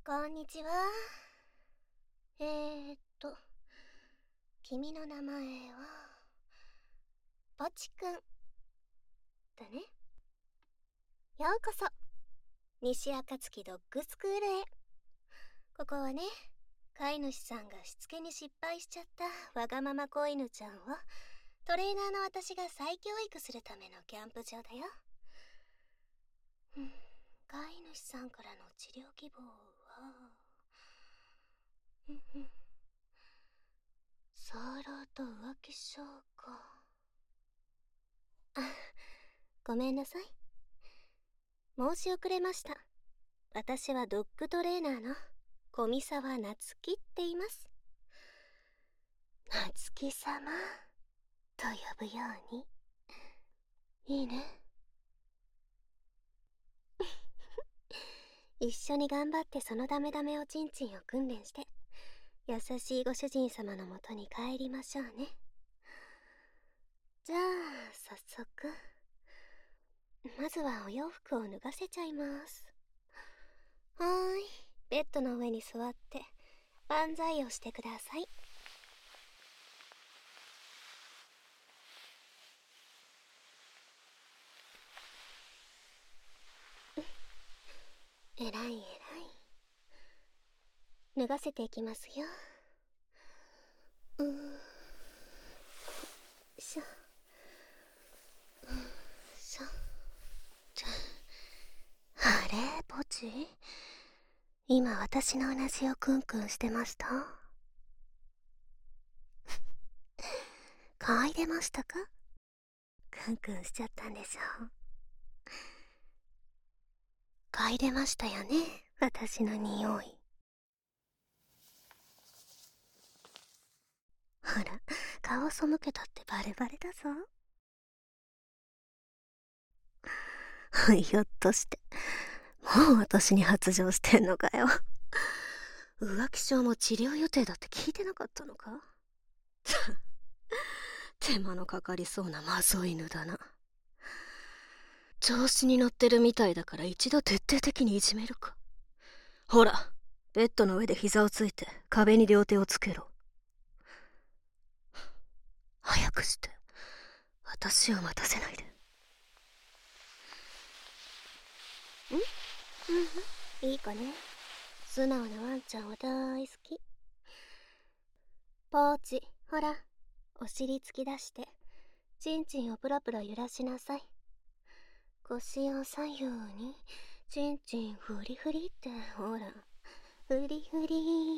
こんにちは。君の名前はポチくんだね。ようこそ西暁ドッグスクールへ。ここはね、飼い主さんがしつけに失敗しちゃったわがまま子犬ちゃんをトレーナーの私が再教育するためのキャンプ場だよ。飼い主さんからの治療希望はサーラーと浮気症か。あ、ごめんなさい。申し遅れました。私はドッグトレーナーの小見沢夏希って言います。夏希様と呼ぶように。いいね。一緒に頑張ってそのダメダメおちんちんを訓練して、優しいご主人様のもとに帰りましょうね。じゃあ、早速。まずはお洋服を脱がせちゃいます。はーい、ベッドの上に座って万歳をしてください。えらいえらい。脱がせていきますよ。しょしょ。あれポチ、今私のうなじをクンクンしてました？嗅いでましたか？クンクンしちゃったんでしょう。嗅いでましたよね、私の匂い。ほら、顔背けたってバレバレだぞ。ひょっとしてもう私に発情してんのかよ。浮気症も治療予定だって聞いてなかったのか？手間のかかりそうなマゾ犬だな。調子に乗ってるみたいだから一度徹底的にいじめるか。ほら、ベッドの上で膝をついて壁に両手をつけろ。早くして、私を待たせないで。いい子ね。素直なワンちゃんは大好き。ポーチ、ほら、お尻突き出してチンチンをプロプロ揺らしなさい。腰を左右にチンチンフリフリって、ほら、フリフリ。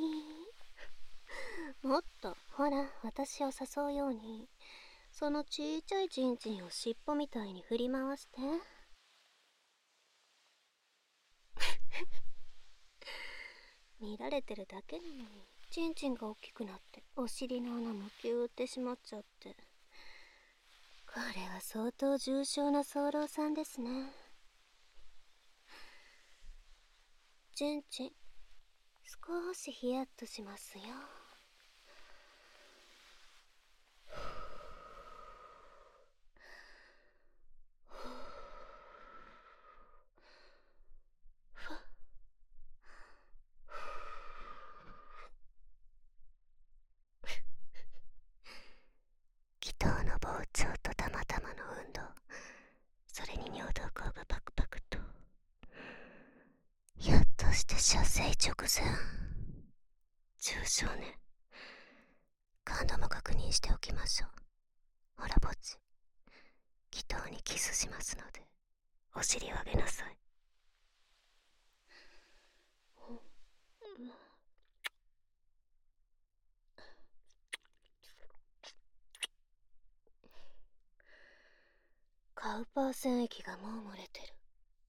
もっと、ほら、私を誘うようにそのちっちゃいチンチンを尻尾みたいに振り回して。見られてるだけなのにチンチンが大きくなってお尻の穴もキューってしまっちゃって。これは相当重症な早漏さんですね。チンチン少しヒヤッとしますよ。祈祷の膨張とたまたまの運動、それに尿道口がパクパクと。ひょっとして射精直前？重症ね。感度も確認しておきましょう。ほらぼっち、祈祷にキスしますのでお尻を上げなさい。カウパー腺液がもう漏れてる。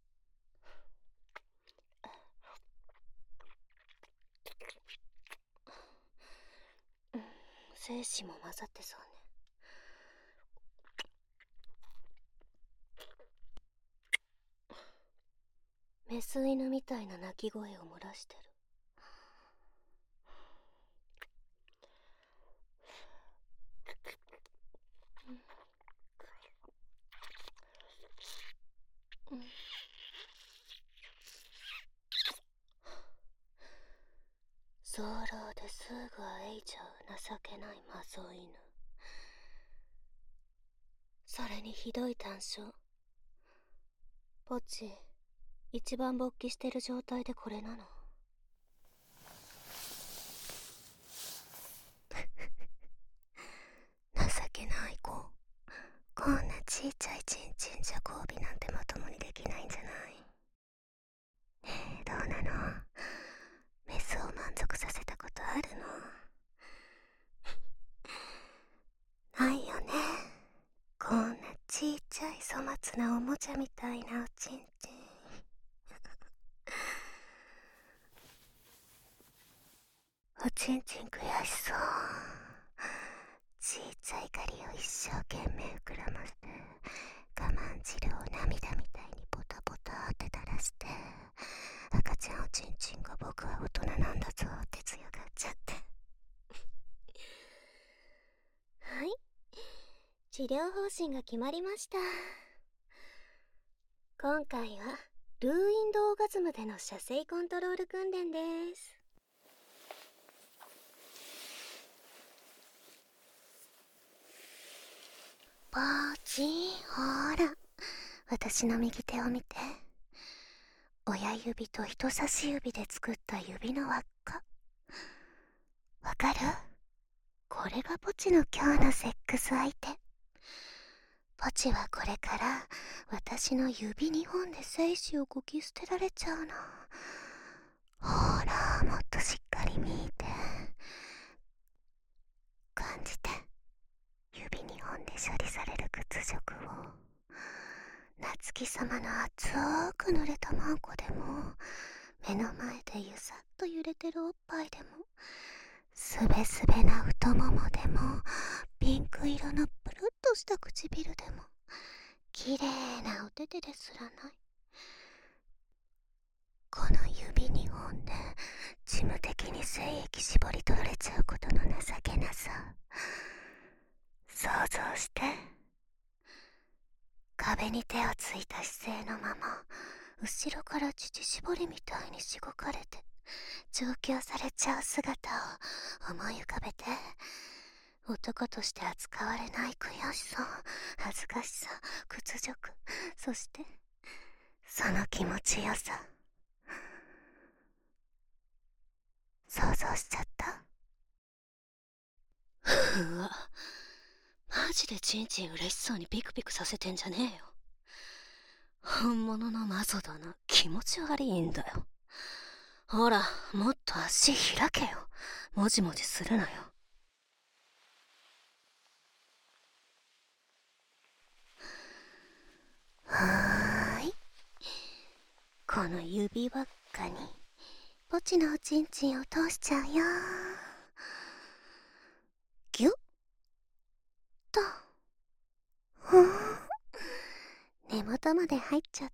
精子も混ざってそうね。メス犬みたいな鳴き声を漏らしてる。 早漏ですぐ会えちゃう情けないマゾ犬。それにひどい短所。ポチ、一番勃起してる状態でこれなの。情けない子。こんなちっちゃいチンチンじゃ交尾なんてまともにできないんじゃない？ねえ、どうなの？メスを満足させたことあるの？ないよね。こんなちっちゃい粗末なおもちゃみたいなおちんちん。おちんちん悔しそう。ちっちゃい狩りを一生懸命膨らませて、我慢汁を涙みたいにポタポタって垂らして、赤ちゃんおちんちんが僕は大人なんだぞって強がっちゃって。はい、治療方針が決まりました。今回はルーインドオーガズムでの射精コントロール訓練です。ポチ、ほら、私の右手を見て。親指と人差し指で作った指の輪っか。わかる？これがポチの今日のセックス相手。ポチはこれから私の指2本で精子をこき捨てられちゃうの。ほら、もっとしっかり見て。感じて。指2本で処理される屈辱を。夏木様の熱く濡れたマンコでも、目の前でゆさっと揺れてるおっぱいでも、すべすべな太ももでも、ピンク色のプルッとした唇でも、綺麗なお手手ですらない。この指2本で事務的に精液絞り取られちゃうことの情けなさ、想像して。壁に手をついた姿勢のまま、後ろから乳絞りみたいにしごかれて調教されちゃう姿を思い浮かべて。男として扱われない悔しさ、恥ずかしさ、屈辱、そしてその気持ちよさ、想像しちゃった。うわ、マジでチンチン嬉しそうにピクピクさせてんじゃねえよ。本物のマゾだな。気持ち悪いんだよ。ほら、もっと足開けよ。もじもじするなよ。はーい。この指輪っかにポチのおちんちんを通しちゃうよ。ギュッと。ふん、根元まで入っちゃった。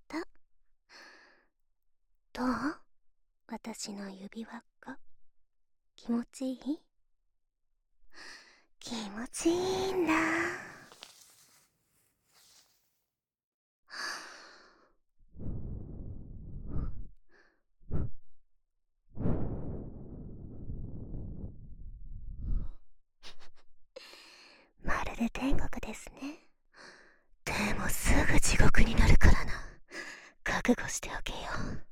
どう？私の指輪っか。気持ちいい？気持ちいいんだ。まるで天国ですね。でもすぐ地獄になるからな。覚悟しておけよ。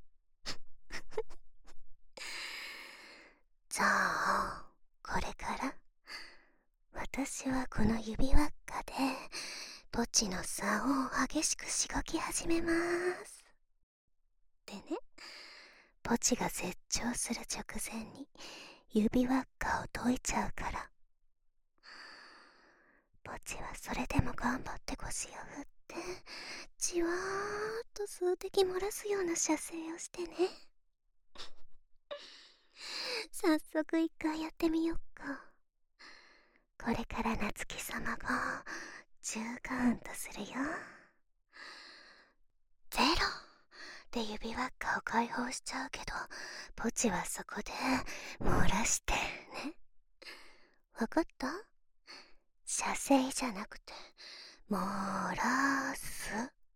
じゃあ、これから私はこの指輪っかでポチの竿を激しくしごき始めます。でね、ポチが絶頂する直前に指輪っかを解いちゃうから、ポチはそれでも頑張って腰を振ってじわーっと数滴漏らすような射精をしてね。早速一回やってみよっか。これから夏木様が10カウントするよ。0で指輪っかを解放しちゃうけど、ポチはそこで漏らしてね。わかった？射精じゃなくて漏らす。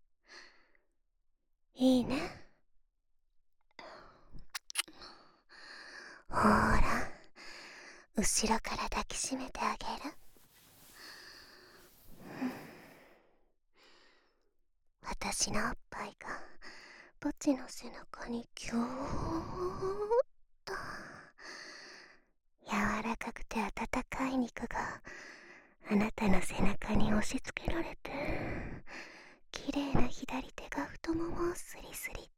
いいね。ほら、 後ろから抱きしめてあげる。私のおっぱいがポチの背中にギューッと柔らかくて温かい肉があなたの背中に押し付けられて、綺麗な左手が太ももをスリスリって、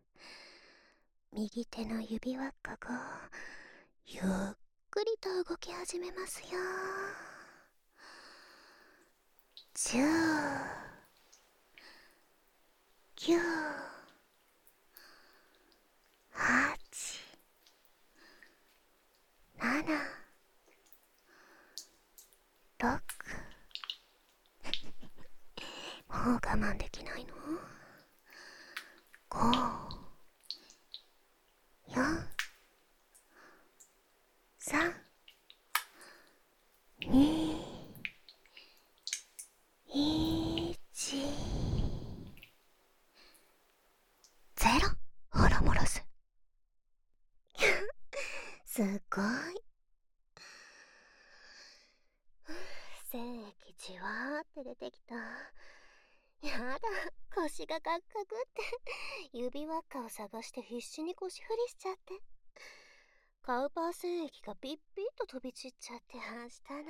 右手の指輪っかがゆっくりと動き始めますよ。10、9、8、7、6、もう我慢できないの？ 5、4、3、2、1、0。ほらもらす。すごい。精液じわーって出てきた。やだ、腰がガクガクって指輪っかを探して必死に腰振りしちゃって、カウパー精液がピッピッと飛び散っちゃってはしたない。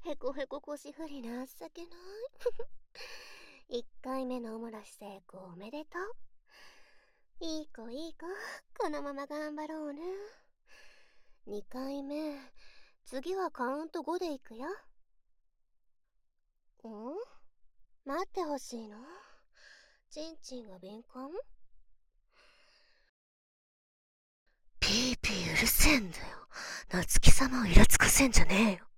へこへこ腰振り情けない。1回目のおもらし成功おめでとう。いい子いい子、このまま頑張ろうね。2回目、次はカウント5でいくよ。待ってほしいの？チンチンが敏感？ピーピーうるせえんだよ。夏希様をイラつかせんじゃねえよ。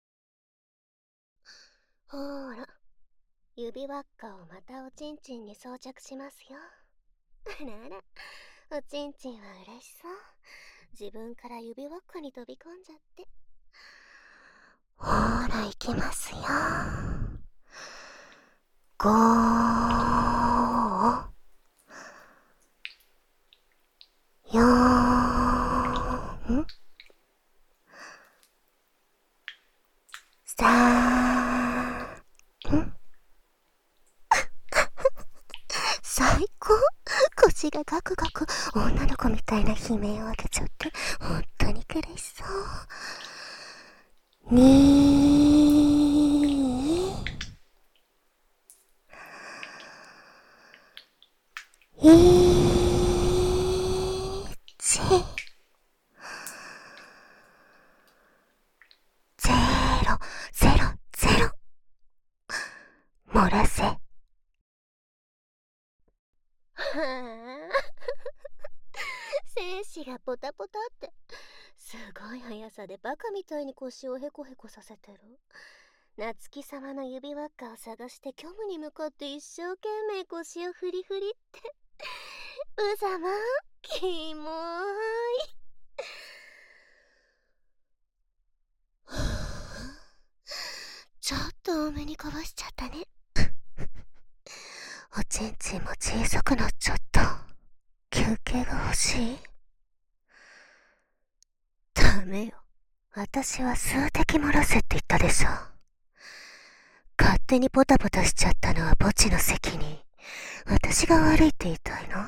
ほーら、指輪っかをまたおちんちんに装着しますよ。あらあら、おちんちんは嬉しそう。自分から指輪っかに飛び込んじゃって。ほーら、行きますよ。5、4、3、最高。腰がガクガク、女の子みたいな悲鳴を上げちゃって、本当に苦しそう。2、1、0、0、0。漏らせ。はあ、精子がポタポタって、すごい速さでバカみたいに腰をヘコヘコさせてる。夏希様の指輪っかを探して虚無に向かって一生懸命腰をフリフリって。うざま、キモーい。ちょっと多めにこぼしちゃったね。おちんちんも小さくなっちゃった。休憩が欲しい？ダメよ。私は数滴漏らせって言ったでしょ。勝手にポタポタしちゃったのは墓地の責任。私が悪いって言いたいの？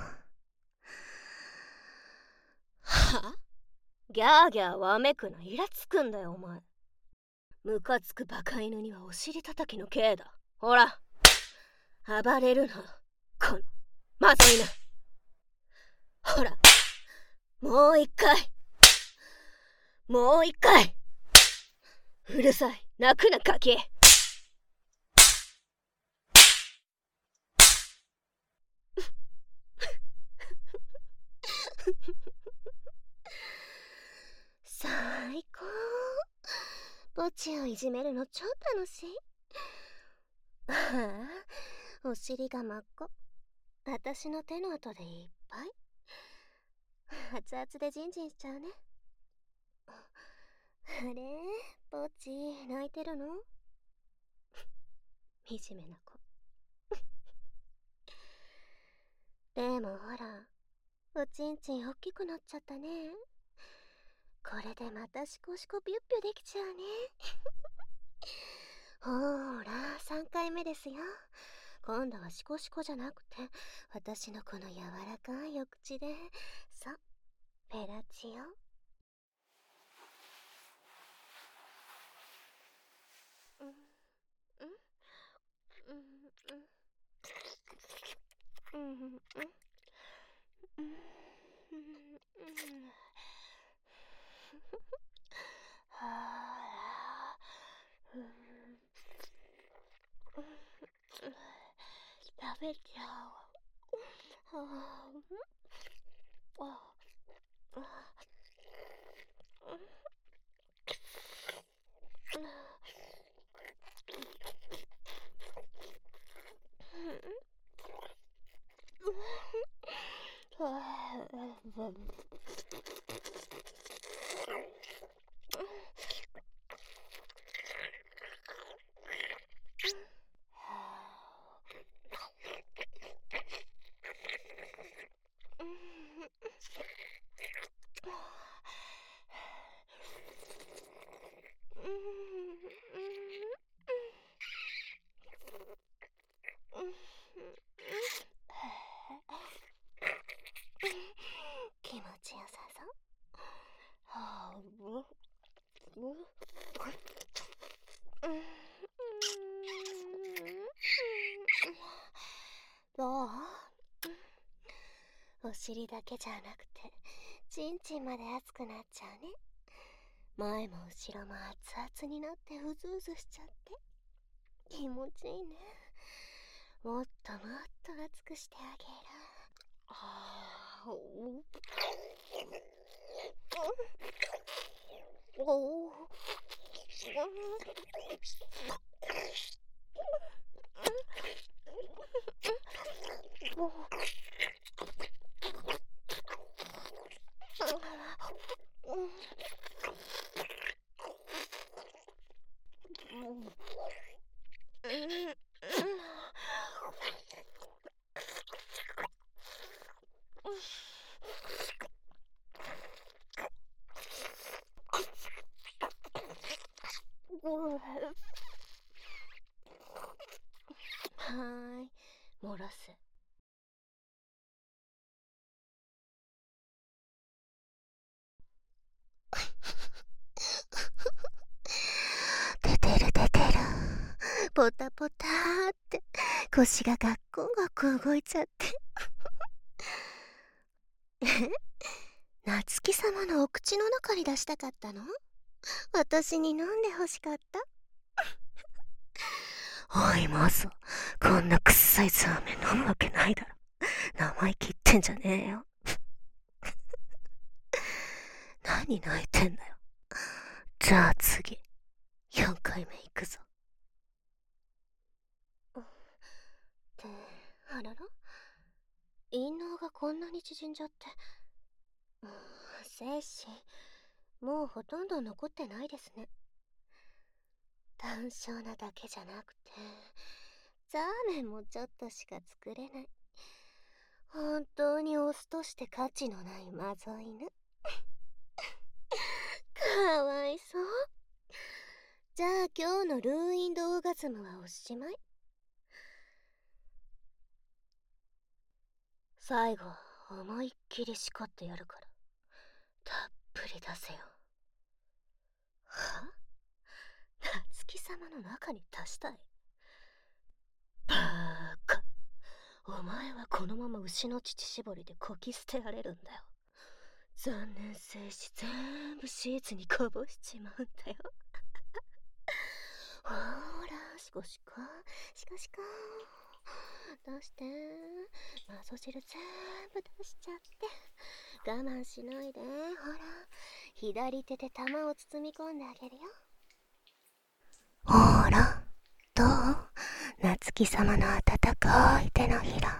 は？ギャーギャーわめくな、イラつくんだよお前。ムカつくバカ犬にはお尻叩きの刑だ。ほら、暴れるな、このマゾ犬。ほら、もう一回、もう一回。うるさい、泣くなガキ。最高。ポチをいじめるの超楽しい。ああ、お尻が真っ赤。私の手の跡でいっぱい。熱々でジンジンしちゃうね。あれ、ポチ泣いてるの？惨めな子。でもほら、おちんちん大きくなっちゃったね。 これでまたシコシコピュッピュできちゃうね。ほーら、3回目ですよ。今度はシコシコじゃなくて、私のこの柔らかいお口で、そう、フェラチオ。食べちゃおう。気持ちよさそう。どう？お尻だけじゃなくてチンチンまで熱くなっちゃうね。前も後ろも熱々になってうずうずしちゃって気持ちいいね。もっともっと熱くしてあげる。はーい、漏らす。出てる出てる。ポタポターって腰がガッコンガッコン動いちゃって。夏木様のお口の中に出したかったの？私に飲んで欲しかった？おいマゾ、こんなくっさいザーメン飲むわけないだろ。生意気言ってんじゃねえよ。何泣いてんだよ。じゃあ次4回目いくぞ。ってあらら、陰嚢がこんなに縮んじゃって。精子もうほとんど残ってないですね。単調なだけじゃなくてザーメンもちょっとしか作れない。本当にオスとして価値のないマゾ犬。かわいそう。じゃあ今日のルーインドオーガズムはおしまい。最後思いっきり叱ってやるからたっぷり出せよ。は？夏木様の中に足したい？バーカ。お前はこのまま牛の乳搾りでこき捨てられるんだよ。残念精子全部シーツにこぼしちまうんだよ。ほーら、シコシコシコシコ出して。マゾ汁全部出しちゃって我慢しないで。ほら、左手で玉を包み込んであげるよ。ほら、どう？夏木様の温かい手のひら。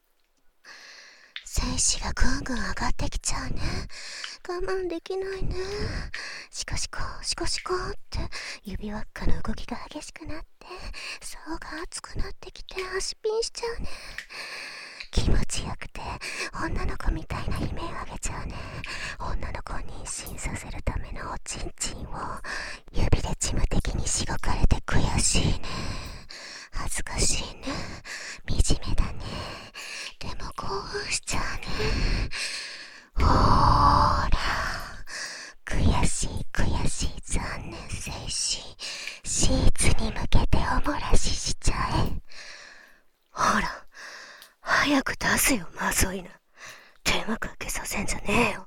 精子がぐんぐん上がってきちゃうね。我慢できないね。シコシコシコシコって指輪っかの動きが激しくなって層が熱くなってきて足ピンしちゃうね。気持ちよくて女の子みたいな悲鳴をあげちゃうね。女の子を妊娠させるためのおちんちんを指で事務的にしごかれて悔しいね。恥ずかしいね。惨めだね。でも興奮しちゃうね。ほーら、悔しい悔しい残念精子、シーツに向けてお漏らししちゃえ。ほら、早く出せよ、まずいな。手間かけさせんじゃねえよ。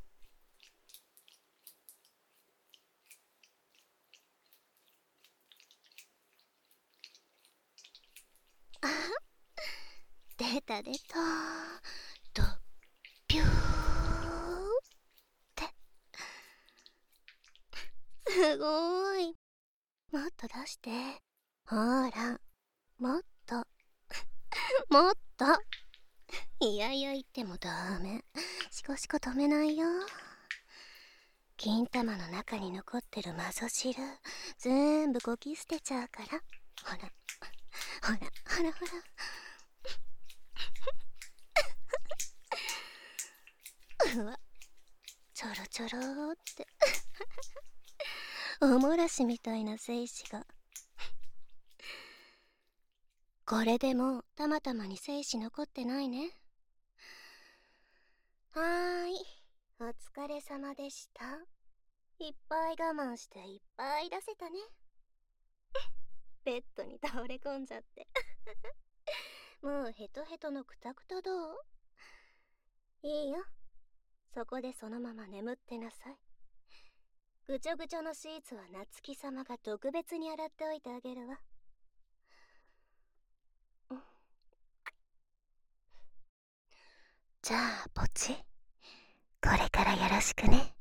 あ、出た出た。ドッピューって。すごーい。もっと出して。ほら、もっともっと。いやいや言ってもダメ。シコシコ止めないよ。金玉の中に残ってるマゾ汁全部ゴキ捨てちゃうから。ほらほらほらほら。うわ、ちょろちょろーっておもらしみたいな精子が。これでもたまたまに精子残ってないね。はーい、お疲れ様でした。いっぱい我慢していっぱい出せたね。ベッドに倒れ込んじゃってもうヘトヘトのクタクタどう？いいよ、そこでそのまま眠ってなさい。ぐちょぐちょのシーツは夏希様が特別に洗っておいてあげるわ。じゃあポチ、これからよろしくね。